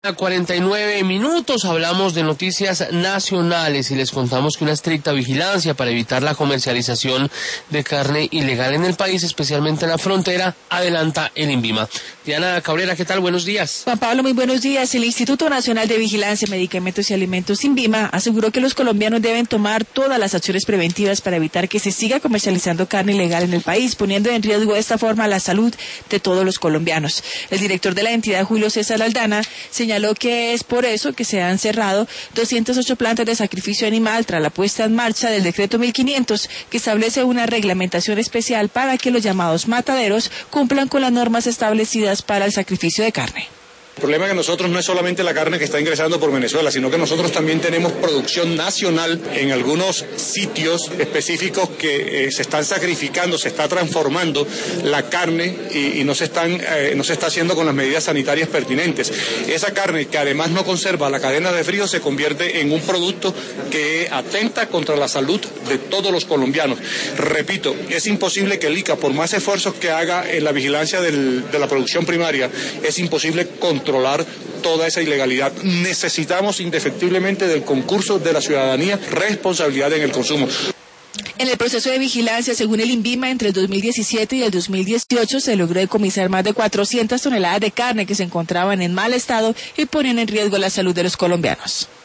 A 49 minutos hablamos de noticias nacionales y les contamos que una estricta vigilancia para evitar la comercialización de carne ilegal en el país, especialmente en la frontera, adelanta el INVIMA. Diana Cabrera, ¿qué tal? Buenos días. Juan Pablo, muy buenos días. El Instituto Nacional de Vigilancia, Medicamentos y Alimentos, INVIMA, aseguró que los colombianos deben tomar todas las acciones preventivas para evitar que se siga comercializando carne ilegal en el país, poniendo en riesgo de esta forma la salud de todos los colombianos. El director de la entidad, Julio César Aldana, señaló que es por eso que se han cerrado 208 plantas de sacrificio animal tras la puesta en marcha del decreto 1500, que establece una reglamentación especial para que los llamados mataderos cumplan con las normas establecidas para el sacrificio de carne. El problema es que nosotros no es solamente la carne que está ingresando por Venezuela, sino que nosotros también tenemos producción nacional en algunos sitios específicos que se están sacrificando, se está transformando la carne y no se está haciendo con las medidas sanitarias pertinentes. Esa carne que además no conserva la cadena de frío se convierte en un producto que atenta contra la salud de todos los colombianos. Repito, es imposible que el ICA, por más esfuerzos que haga en la vigilancia de la producción primaria, es imposible controlar toda esa ilegalidad. Necesitamos indefectiblemente del concurso de la ciudadanía, responsabilidad en el consumo. En el proceso de vigilancia, según el INVIMA, entre el 2017 y el 2018 se logró decomisar más de 400 toneladas de carne que se encontraban en mal estado y ponían en riesgo la salud de los colombianos.